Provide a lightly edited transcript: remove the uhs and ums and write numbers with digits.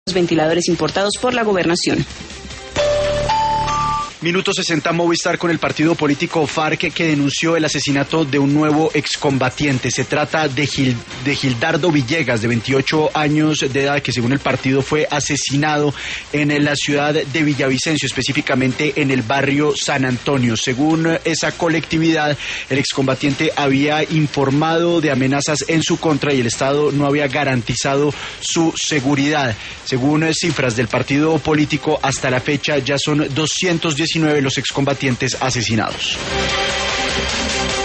ventiladores importados por la gobernación. Minuto 60 Movistar con el partido político FARC que denunció el asesinato de un nuevo excombatiente. Se trata de Gildardo Villegas, de 28 años de edad, que según el partido fue asesinado en la ciudad de Villavicencio, específicamente en el barrio San Antonio. Según esa colectividad, el excombatiente había informado de amenazas en su contra y el Estado no había garantizado su seguridad. Según cifras del partido político, hasta la fecha ya son 219 los excombatientes asesinados.